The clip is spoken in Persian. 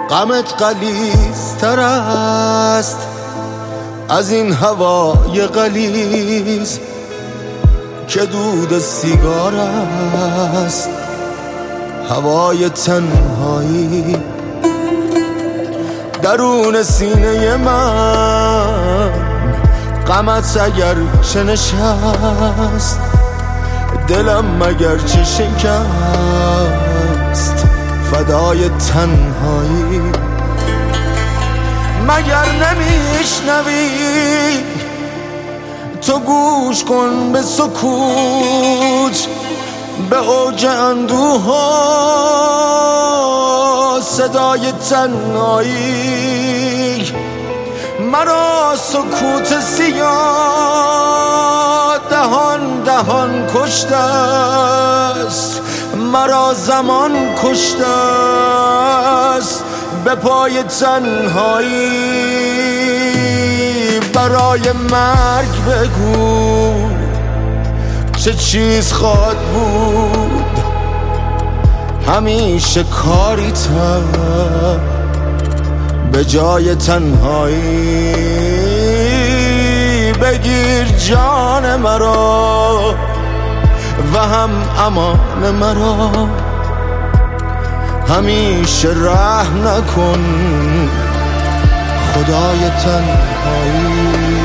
غمت غلیظتر است از این هوای غلیظ که دود سیگار است. هوای تنهایی درون سینه من، غمت اگر چه نشست دلم مگر چه شکست فدای تنهایی. مگر نمیشنوی تو گوش کن به سکوت، به اوج اندوه ها صدای تنهایی. مرا سکوت سیاه دهان دهان کشته است، مرا زمان کشته است به پای تنهایی. برای مرگ بگو چه چیز خواهد بود، همیشه کاری تر به جای تنهایی. بگیر جان مرا و هم امان مرا، همیشه رحم نکن خدای تنهایی.